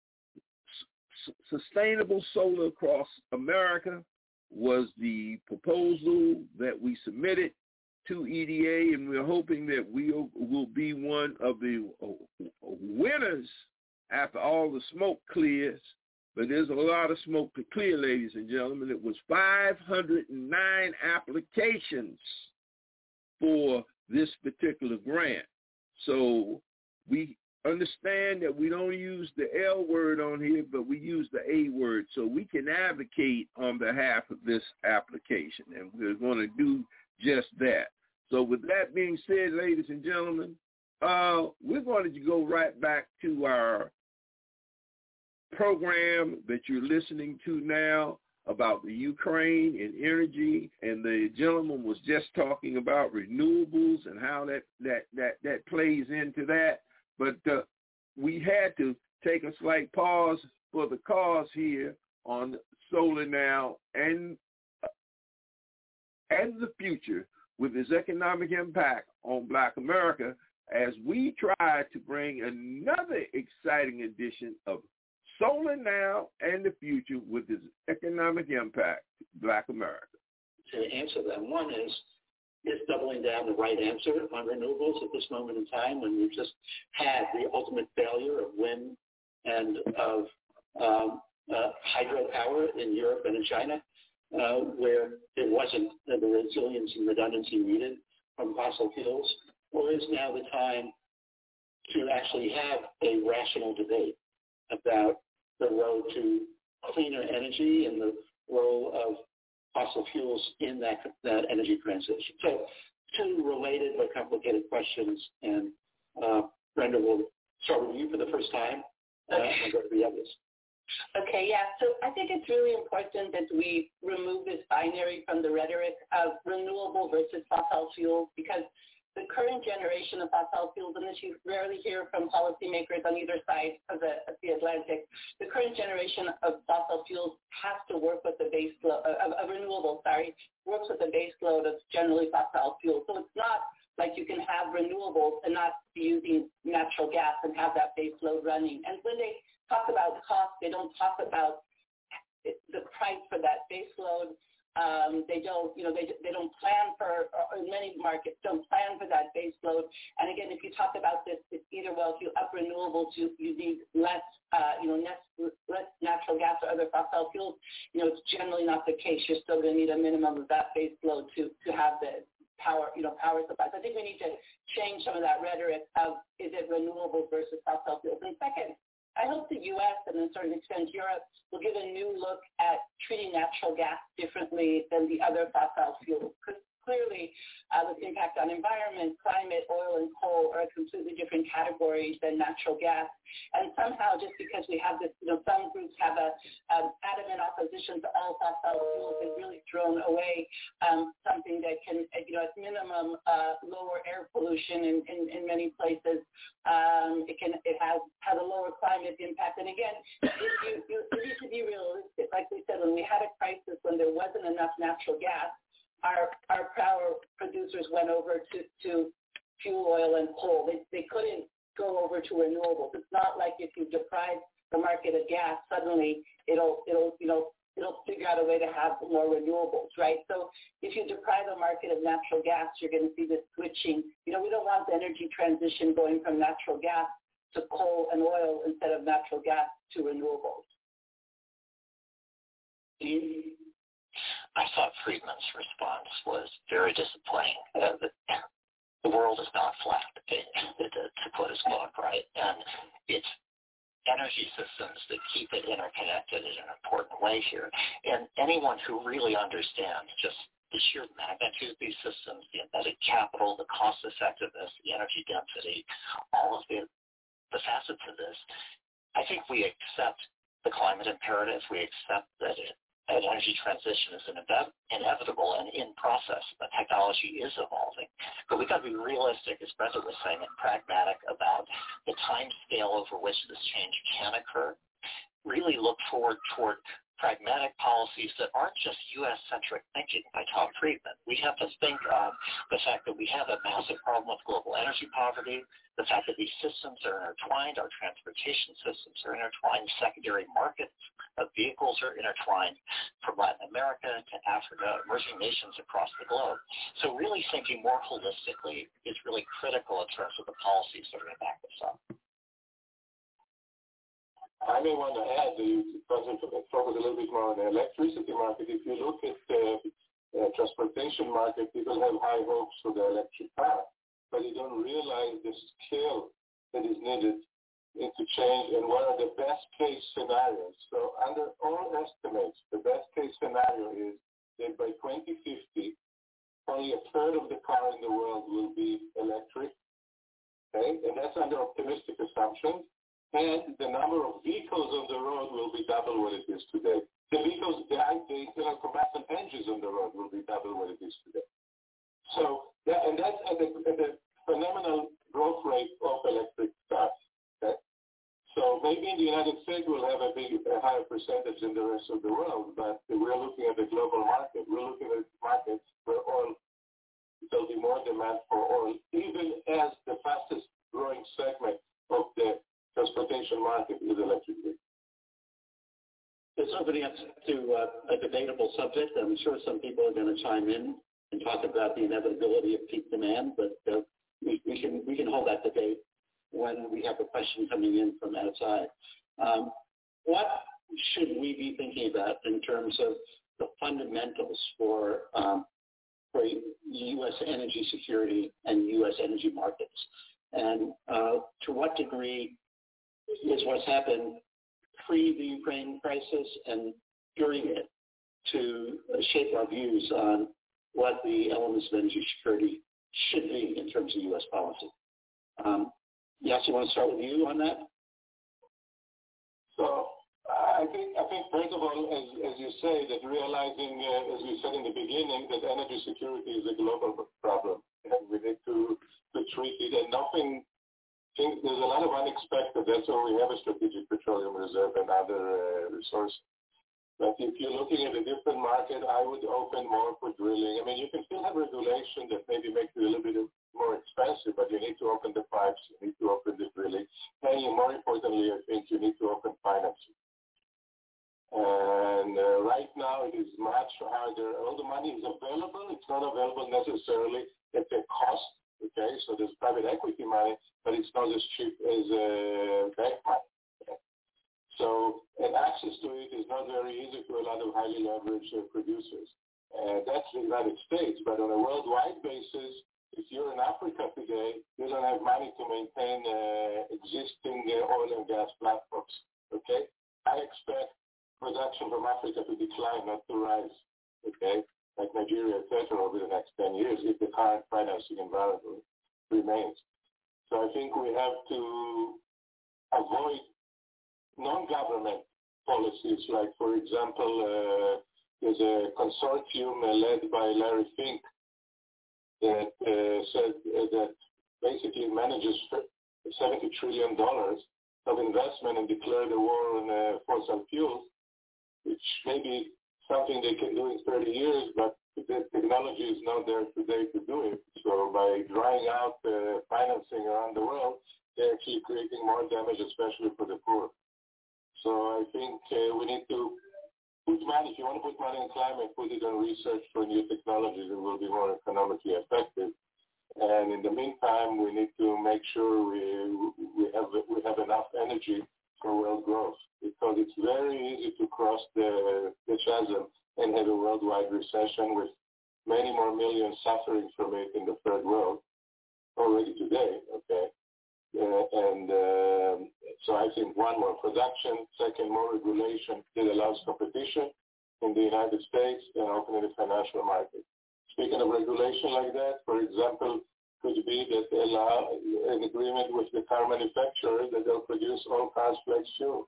S- Sustainable Solar Across America was the proposal that we submitted to E D A, and we're hoping that we will be one of the winners after all the smoke clears. But there's a lot of smoke to clear, ladies and gentlemen. It was five hundred nine applications for this particular grant. So we understand that we don't use the L word on here, but we use the A word, so we can advocate on behalf of this application, and we're going to do just that. So with that being said, ladies and gentlemen, uh, we're going to go right back to our program that you're listening to now about the Ukraine and energy, and the gentleman was just talking about renewables and how that, that, that, that plays into that. But uh, we had to take a slight pause for the cause here on Solar Now and, uh, and the future with its economic impact on Black America, as we try to bring another exciting edition of Solar Now and the future with its economic impact to Black America. To answer that, one is, is doubling down the right answer on renewables at this moment in time when we've just had the ultimate failure of wind and of um, uh, hydropower in Europe and in China, uh, where there wasn't the resilience and redundancy needed from fossil fuels? Or is now the time to actually have a rational debate about the road to cleaner energy and the role of fossil fuels in that, that energy transition? So two related but complicated questions, and uh, Brenda will start with you for the first time, uh, and go to the others. Okay, yeah. So I think it's really important that we remove this binary from the rhetoric of renewable versus fossil fuels, because the current generation of fossil fuels, and this you rarely hear from policymakers on either side of the, of the Atlantic, the current generation of fossil fuels has to work with the base load, of, of renewables, sorry, works with the base load of generally fossil fuels. So it's not like you can have renewables and not be using natural gas and have that base load running. And when they talk about cost, they don't talk about the price for that base load. Um, they don't, you know, they they don't plan for, or in many markets, don't plan for that base load. And again, if you talk about this, it's either, well, if you up renewables, you, you need less, uh, you know, less, less natural gas or other fossil fuels. You know, it's generally not the case. You're still going to need a minimum of that base load to, to have the power, you know, power supplies. I think we need to change some of that rhetoric of, is it renewables versus fossil fuels? And second, I hope the U S and to a certain extent Europe will give a new look at treating natural gas differently than the other fossil fuels. Because clearly, uh, the impact on environment, climate, oil, and coal are completely different categories than natural gas. And somehow, just because we have this, you know, some groups have a um, adamant opposition to all fossil fuels, they've really thrown away um, something that can, you know, at minimum, uh, lower air pollution in, in, in many places. Um, it can, it has has a lower climate impact. And again, if you, you, you need to be realistic. Like we said, when we had a crisis when there wasn't enough natural gas, our our power producers went over to, to fuel oil and coal. They they couldn't go over to renewables. It's not like if you deprive the market of gas, suddenly it'll it'll you know it'll figure out a way to have more renewables, right? So if you deprive the market of natural gas, you're going to see this switching. You know, we don't want the energy transition going from natural gas to coal and oil instead of natural gas to renewables. I thought Friedman's response was very disappointing. Uh, the, the world is not flat, to, to put his book, right? And it's energy systems that keep it interconnected in an important way here. And anyone who really understands just the sheer magnitude of these systems, the embedded capital, the cost effectiveness, the energy density, all of the, the facets of this, I think we accept the climate imperative. We accept that it An energy transition is inevitable and in process. The technology is evolving. But we've got to be realistic, as Brenda was saying, and pragmatic about the time scale over which this change can occur. Really look forward toward pragmatic policies that aren't just U S-centric thinking by Tom Friedman. We have to think of the fact that we have a massive problem with global energy poverty, the fact that these systems are intertwined, our transportation systems are intertwined, secondary markets of vehicles are intertwined from Latin America to Africa, emerging nations across the globe. So really thinking more holistically is really critical in terms of the policies that are going to back this up. I may want to add, to focus a little bit more on the electricity market. If you look at the uh, transportation market, people have high hopes for the electric car, but you don't realize the scale that is needed to change and what are the best case scenarios. So under all estimates, the best case scenario is that by twenty fifty, only a third of the car in the world will be electric. Okay, and that's under optimistic assumptions. and the number of vehicles on the road will be double what it is today. The vehicles, the, the internal combustion engines on the road will be double what it is today. So, that, and that's at the, at the phenomenal growth rate of electric cars. Okay? So maybe in the United States we'll have a big, a higher percentage than the rest of the world, but we're looking at the global market. We're looking at markets where oil, there'll be more demand for oil, even as the fastest growing segment of the transportation market is electric vehicles. It's opening up to uh, a debatable subject. I'm sure some people are going to chime in and talk about the inevitability of peak demand, but uh, we, we can we can hold that debate when we have a question coming in from outside. Um, what should we be thinking about in terms of the fundamentals for um, for U S energy security and U S energy markets? And uh, to what degree is what's happened pre the Ukraine crisis and during it to shape our views on what the elements of energy security should be in terms of U S policy? Um, Yes, you want to start with you on that? So I think, I think first of all, as, as you say, that realizing, uh, as we said in the beginning, that energy security is a global problem, and we need to, to treat it. And nothing, things, there's a lot of unexpected. That's why we have a strategic petroleum reserve and other uh, resources. But if you're looking at a different market, I would open more for drilling. I mean, you can still have regulation that maybe makes it a little bit more expensive, but you need to open the pipes, you need to open the drilling, and more importantly, I think you need to open financing. And uh, right now, it is much harder. All the money is available. It's not available necessarily at the cost. Okay, so there's private equity money, but it's not as cheap as uh, bank money. So, and access to it is not very easy for a lot of highly leveraged uh, producers. Uh, that's the United States, but on a worldwide basis, if you're in Africa today, you don't have money to maintain uh, existing uh, oil and gas platforms, okay? I expect production from Africa to decline, not to rise, okay? Like Nigeria, et cetera, over the next ten years if the current financing environment remains. So I think we have to avoid non-government policies, like, for example, uh, there's a consortium uh, led by Larry Fink that uh, said uh, that basically manages seventy trillion dollars of investment and declared a war on uh, fossil fuels, which may be something they can do in thirty years, but the technology is not there today to do it. So by drying out uh, financing around the world, they're actually creating more damage, especially for the poor. So I think uh, we need to put money, if you want to put money in climate, put it on research for new technologies that will be more economically effective. And in the meantime, we need to make sure we we have we have enough energy for world growth, because it's very easy to cross the, the chasm and have a worldwide recession with many more millions suffering from it in the third world already today, okay? Uh, and uh, so I think one, more production, second, more regulation that allows competition in the United States and opening the financial market. Speaking of regulation like that, for example, could be that they allow an agreement with the car manufacturer that they'll produce all cars flex fuel.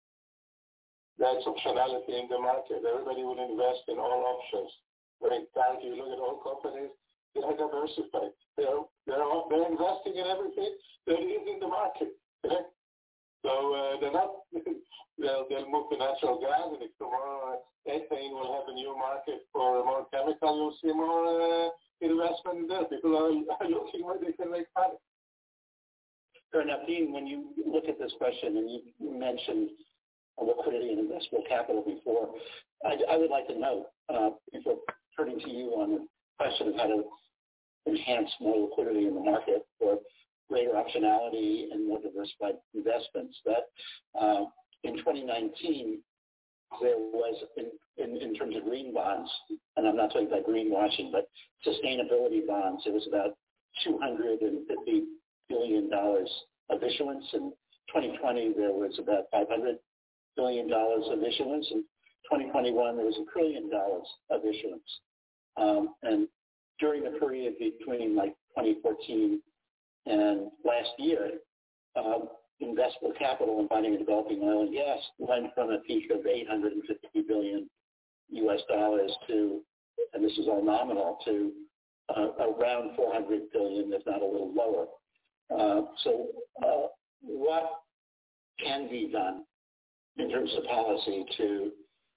That's optionality in the market. Everybody will invest in all options. When currently you look at all companies, they are diversified. They're, they're, they're investing in everything that is in the market. Okay? So uh, they're not, they'll, they'll move to natural gas, and if tomorrow uh, ethane will have a new market for more chemical, you'll see more uh, investment there. People are, are looking where they can make money. Fair enough. Dean, when you look at this question, and you mentioned liquidity and investable capital before, I, I would like to know, uh, before turning to you on the question of how to enhance more liquidity in the market for greater optionality and more diversified investments, that uh, in twenty nineteen, there was, in, in, in terms of green bonds, and I'm not talking about greenwashing, but sustainability bonds, it was about two hundred fifty billion dollars of issuance. In twenty twenty, there was about five hundred billion dollars of issuance. In twenty twenty-one, there was a trillion dollars of issuance. Um, and during the period between like twenty fourteen and last year, um, investable capital in finding and developing oil and gas went from a peak of eight hundred fifty billion U S dollars to, and this is all nominal, to uh, around four hundred billion, if not a little lower. Uh, so uh, what can be done in terms of policy to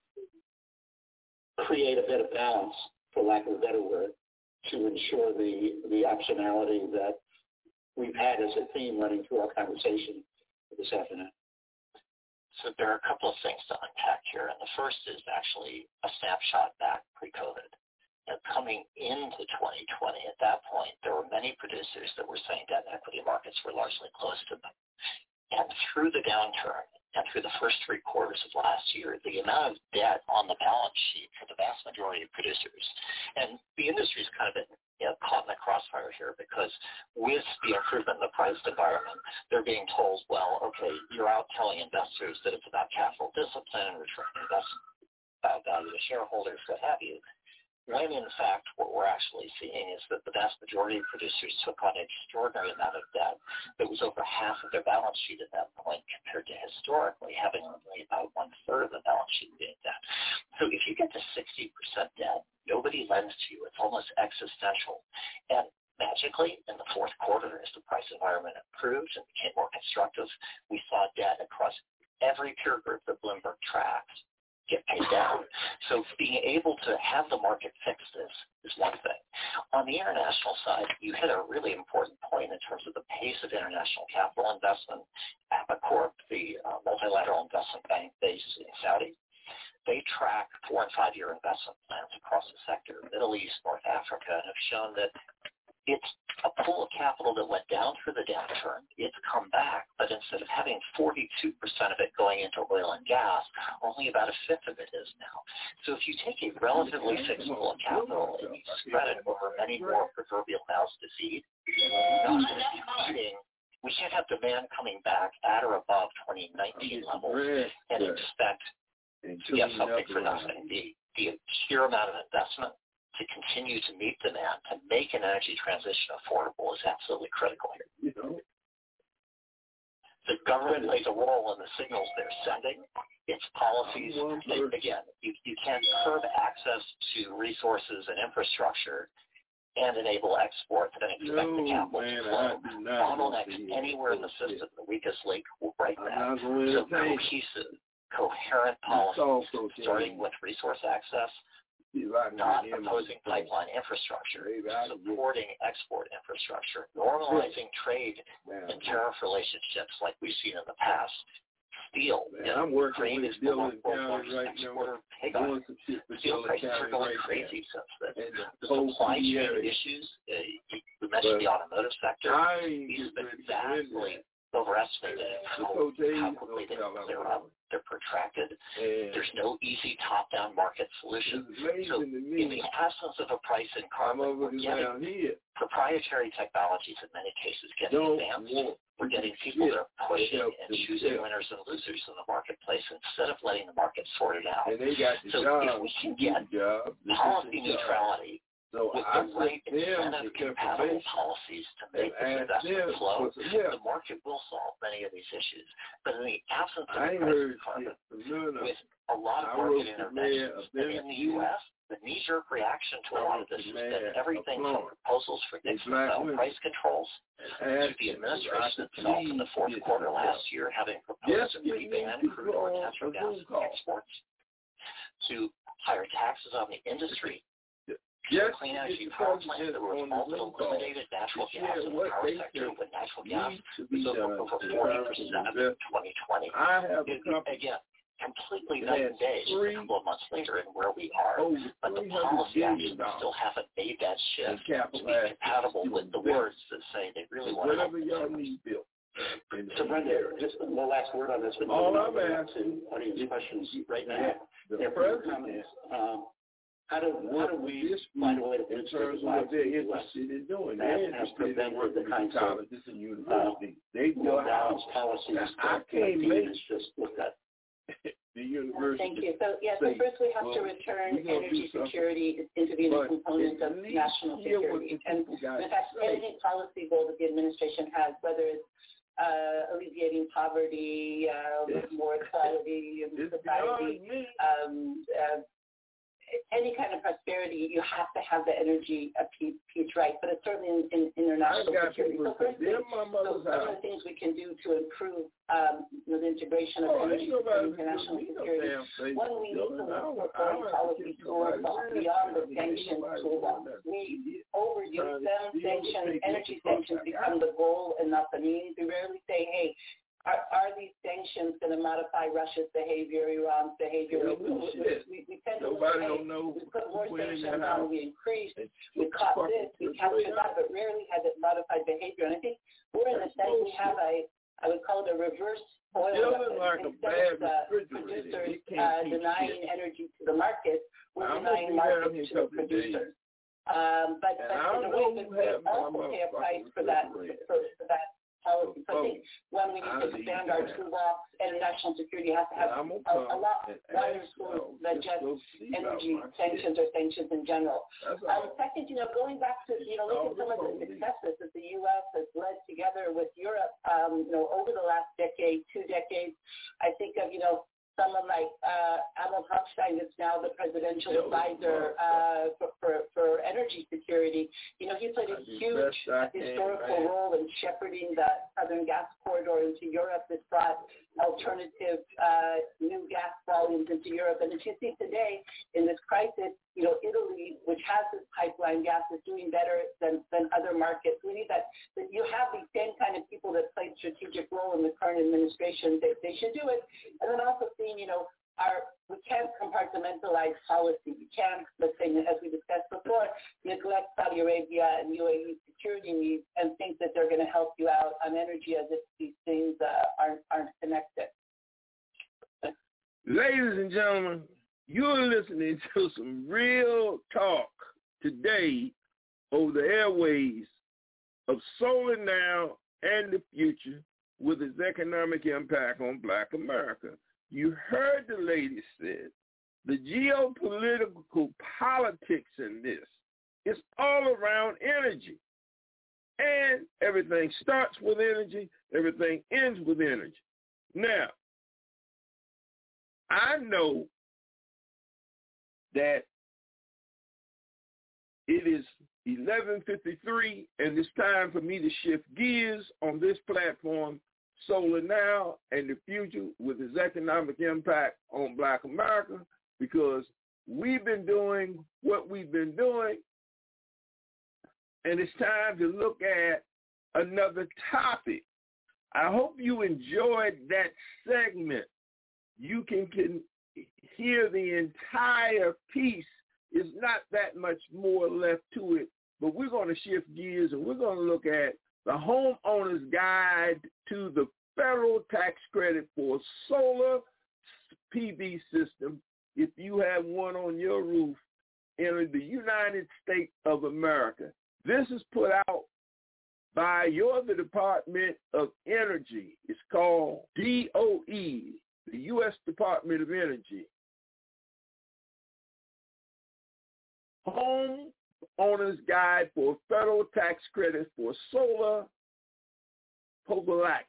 create a bit of balance, for lack of a better word, to ensure the, the optionality that we've had as a theme running through our conversation this afternoon? So there are a couple of things to unpack here, and the first is actually a snapshot back pre-COVID. You know, coming into twenty twenty, at that point, there were many producers that were saying debt and equity markets were largely closed to them. And through the downturn, and through the first three quarters of last year, the amount of debt on the balance sheet for the vast majority of producers, and the industry's kind of been you know, caught in the crossfire here because with the improvement in the price environment, they're being told, well, okay, you're out telling investors that it's about capital discipline and return investment uh, value to shareholders, what have you. When, in fact, what we're actually seeing is that the vast majority of producers took on an extraordinary amount of debt that was over half of their balance sheet at that point compared to historically having only about one-third of the balance sheet being debt. So if you get to sixty percent debt, nobody lends to you. It's almost existential. And magically, in the fourth quarter, as the price environment improved and became more constructive, we saw debt across every peer group that Bloomberg tracks get paid down. So being able to have the market fix this is one thing. On the international side, you hit a really important point in terms of the pace of international capital investment. APICORP, the uh, multilateral investment bank based in Saudi, they track four and five-year investment plans across the sector, Middle East, North Africa, and have shown that it's a pool of capital that went down through the downturn. It's come back, but instead of having forty-two percent of it going into oil and gas, only about a fifth of it is now. So if you take a relatively fixed pool of capital and you spread it over many more proverbial mouths to feed, you're not going to be feeding. We can't have demand coming back at or above twenty nineteen levels and expect to get something for nothing. The, the sheer amount of investment to continue to meet demand, to make an energy transition affordable is absolutely critical here. You know, the government plays a role in the signals they're sending. Its policies, again, you, you can't curb access to resources and infrastructure and enable export and expect no, the capital man, to flow. Bottlenecks anywhere in the bullshit. system, the weakest link will break that. So So cohesive, coherent policies, starting with resource access, not opposing pipeline infrastructure, supporting export infrastructure, normalizing trade and tariff relationships like we've seen in the past. Steel, Man, you know, I'm working Ukraine with is the Dillon world's County largest right exporter now. of pig iron. Steel prices are going right crazy now. since then. And the, The supply chain area. issues, uh, we mentioned the automotive sector, I these ain't have been getting ready to vastly get overestimated in how, how quickly they no, clear up. They're protracted. And There's no easy top-down market solution. it's So amazing to in me. the absence of a price in I'm carbon, over we're getting down here. proprietary technologies in many cases getting Don't advanced. want We're getting people that are pushing help and choosing themselves. winners and losers in the marketplace instead of letting the market sort it out. And they got the So job. if we can get job, policy neutrality so with I the right sent them incentive the compatible information policies to make and this asked them, investment flow, yeah, the market will solve many of these issues. But in the absence of I a ain't price heard of carbon, shit from none of with them. a lot of I market wrote the mayor interventions, of and in the U S, the knee-jerk reaction to a lot of this has been everything from proposals for Nixon-style price controls to the administration itself in the fourth quarter last year having proposed to re-ban crude oil and natural gas exports, to higher taxes on the industry, Yes, clean energy power plants that were involved in eliminated natural gas in the power sector when natural gas was over, over forty percent of it in twenty twenty. I have a It, company. again, completely night and day just a couple of months later and where we are. But the policy actions still haven't made that shift to be compatible with the words that say they really want to help whatever y'all consumers. need built. So Brenda, just one last word on this. All I'm asking to audience questions right now. Yeah, the If president, um, how do how do we find a way to in bridge terms the of what they're divide interested in doing, that they're have interested in prevented working the with kinds of, colleges and universities. They know more how balanced policies Now, I that can't Dean make- has just looked at? the university. Thank you. So, yeah, so say, first we have well, to return we're gonna do energy something, security into being a but component at of least national hear what security. the And people got in fact, to say. any policy goal that the administration has, whether it's uh, alleviating poverty, uh, It's, more equality in it's society, beyond me. um, uh, any kind of prosperity, you have to have the energy uh, piece, piece right, but it's certainly in, in international I got security. people So first thing, my so mother's some of house. the things we can do to improve um, you know, the integration of Oh, energy ain't and nobody international do security. no damn One, we need to I look don't- for I don't foreign have to policy kiss tools nobody's ass. beyond the I mean, sanctions nobody toolbox. doing that. We overuse Trying to them, steal, sanctions, take energy it, fuck sanctions that become the goal and not the means. We rarely say, hey, Are, are these sanctions going to modify Russia's behavior, Iran's behavior? Yeah, we, we, shit. we, we tend to Nobody look at, don't hey, know we put more when in sanctions that house. on, we increased, It's we caught fucking this, we good captured way that, out. but rarely has it modified behavior. And I think we're in a That's sense, we bullshit. have a, I would call it a reverse oil Feeling weapon. like a Instead bad of the refrigerator. producers It can't uh, keep denying shit. energy to the market, we're I'm denying gonna be down market here to the a couple of days. producers. Um, but And but I in a don't way, know we who we had my also pay a price motherfucking for that, refrigerator. for, for that policy. So I Oh, think one, we need I'll to leave expand you our there. toolbox, and national security has to have I'm a, gonna a come lot and wider ask tools y'all than just just go see about energy my sanctions shit. or sanctions in general. That's Um, all. second, you know, going back to, you know, look at some of the successes that the U S has led together with Europe, um, you know, over the last decade, two decades. I think of, you know, someone like uh, Arnold Hochstein is now the presidential advisor uh, for, for, for energy security. You know, he played a huge historical role in shepherding the southern gas corridor into Europe. This brought alternative uh, new gas volumes into Europe. And if you see today in this crisis, you know, Italy, which has this pipeline gas, is doing better than, than other markets. We need that, that you have these same kind of people that played strategic role in the current administration. They, they should do it. And then also seeing, you know, our, we can't compartmentalize policy. We can't, let's say, as we discussed before, neglect Saudi Arabia and U A E security needs and think that they're going to help you out on energy as if these things uh, aren't, aren't connected. Ladies and gentlemen, you're listening to some real talk today over the airways of Solar Now and the Future with its economic impact on Black America. You heard the lady said the geopolitical politics in this is all around energy. And everything starts with energy, everything ends with energy. Now, I know that it is eleven fifty-three and it's time for me to shift gears on this platform, Solar Now and the Future with its economic impact on Black America, because we've been doing what we've been doing, and it's time to look at another topic. I hope you enjoyed that segment. You can, can hear the entire piece. There's not that much more left to it, but we're going to shift gears and we're going to look at the homeowner's guide to the federal tax credit for solar P V system if you have one on your roof in the United States of America. This is put out by your the Department of Energy. It's called D O E, the U S Department of Energy. Home Owner's Guide for Federal Tax Credits for Solar Photovoltaic.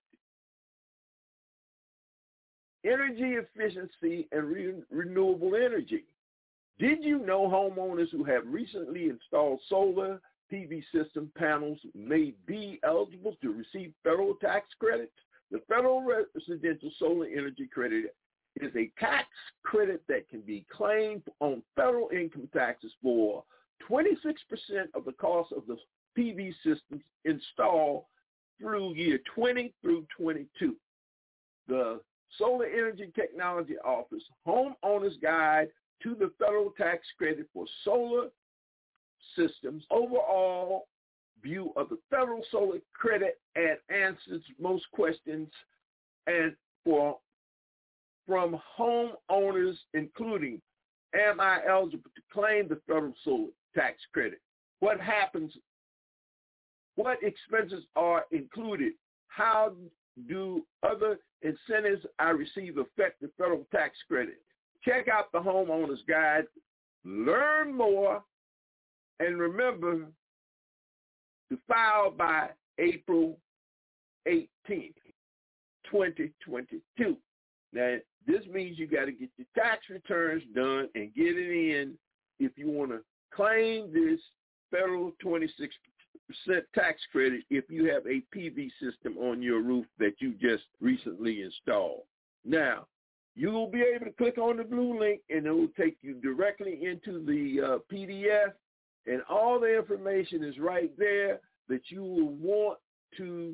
Energy efficiency and re- renewable energy. Did you know homeowners who have recently installed solar P V system panels may be eligible to receive federal tax credits? The Federal Residential Solar Energy Credit is a tax credit that can be claimed on federal income taxes for twenty-six percent of the cost of the P V systems installed through year twenty through twenty-two. The Solar Energy Technology Office Homeowner's Guide to the Federal Tax Credit for Solar Systems overall view of the federal solar credit and answers most questions and for from homeowners, including, am I eligible to claim the federal solar tax credit? What happens? What expenses are included? How do other incentives I receive affect the federal tax credit? Check out the Homeowner's Guide. Learn more. And remember to file by April eighteenth, twenty twenty-two. Now, this means you got to get your tax returns done and get it in if you want to claim this federal twenty-six percent tax credit if you have a P V system on your roof that you just recently installed. Now, you will be able to click on the blue link, and it will take you directly into the uh, P D F, and all the information is right there that you will want to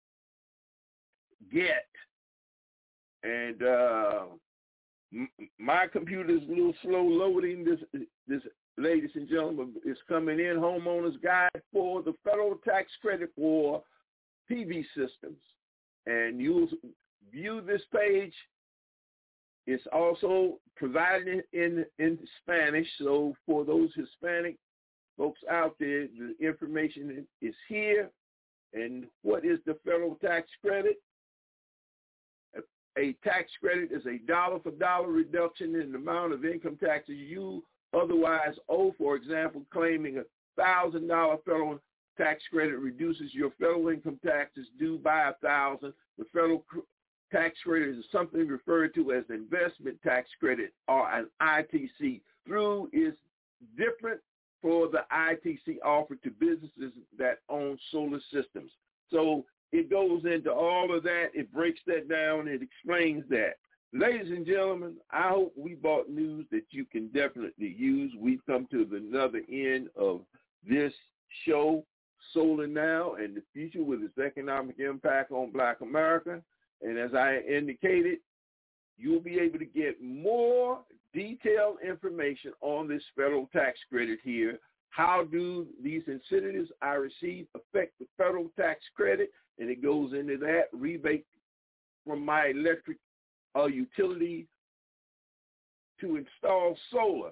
get. And uh, m- my computer is a little slow loading this, this, ladies and gentlemen, is coming in, Homeowner's Guide for the Federal Tax Credit for P V Systems. And you'll view this page. It's also provided in, in Spanish, so for those Hispanic folks out there, the information is here. And what is the federal tax credit? A tax credit is a dollar-for-dollar reduction in the amount of income taxes you otherwise owe. For example, claiming a one thousand dollars federal tax credit reduces your federal income taxes due by one thousand dollars. The federal tax credit is something referred to as investment tax credit, or an I T C. Through is different for the I T C offered to businesses that own solar systems. So it goes into all of that. It breaks that down. It explains that. Ladies and gentlemen, I hope we brought news that you can definitely use. We've come to the another end of this show, Solar Now and the Future, with its economic impact on Black America. And as I indicated, you'll be able to get more detailed information on this federal tax credit here. How do these incentives I receive affect the federal tax credit? And it goes into that. Rebate from my electric uh, utility to install solar.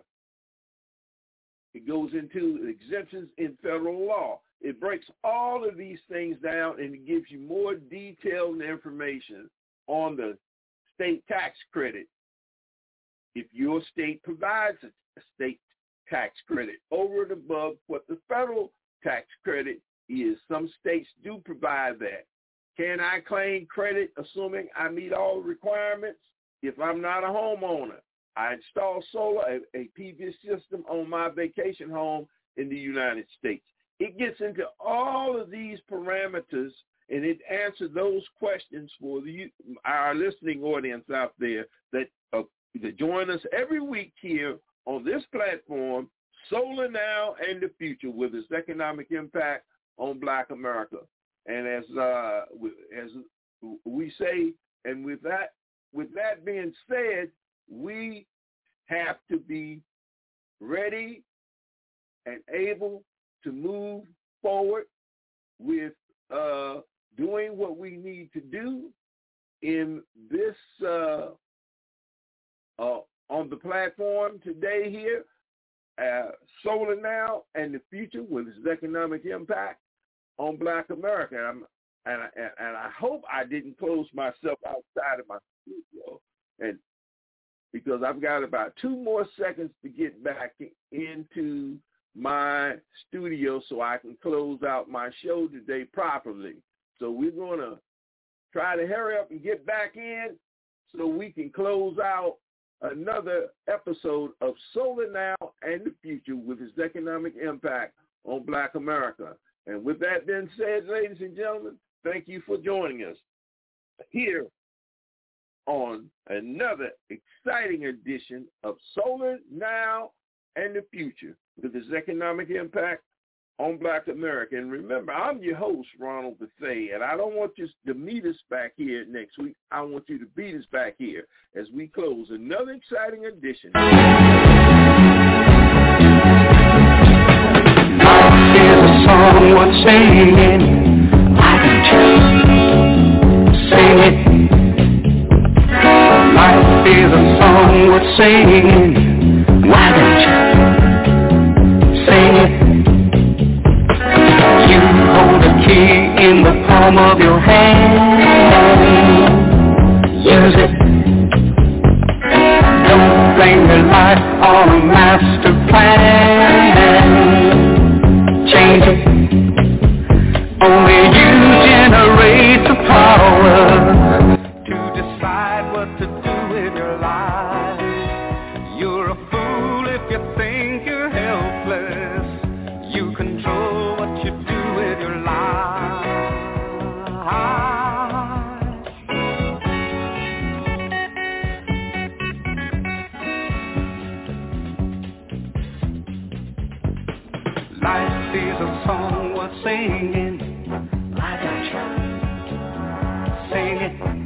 It goes into exemptions in federal law. It breaks all of these things down, and it gives you more detailed information on the state tax credit. If your state provides a state tax credit over and above what the federal tax credit is. Some states do provide that. Can I claim credit assuming I meet all the requirements? If I'm not a homeowner, I install solar, a, a P V system on my vacation home in the United States. It gets into all of these parameters, and it answers those questions for the, our listening audience out there that, uh, that join us every week here on this platform, Solar Now and the Future, with its economic impact on Black America. And as uh, as we say, and with that, with that being said, we have to be ready and able to move forward with uh, doing what we need to do in this uh, uh, on the platform today here, uh, Solar Now and the Future, with its economic impact on Black America. And, I'm, and, I, and I hope I didn't close myself outside of my studio, and because I've got about two more seconds to get back into my studio so I can close out my show today properly. So we're going to try to hurry up and get back in so we can close out another episode of Solar Now and the Future, with its economic impact on Black America. And with that being said, ladies and gentlemen, thank you for joining us here on another exciting edition of Solar Now and the Future, with its economic impact on Black America. And remember, I'm your host, Ronald Bethea, and I don't want you to meet us back here next week. I want you to beat us back here as we close another exciting edition. Here's a song worth singing. Why don't you sing it? Life is a song worth singing. Why don't you sing it? You hold the key in the palm of your hand. Use it. Don't blame your life on a master plan. Change it. Only you generate the is a song worth singing. I got you. Sing it.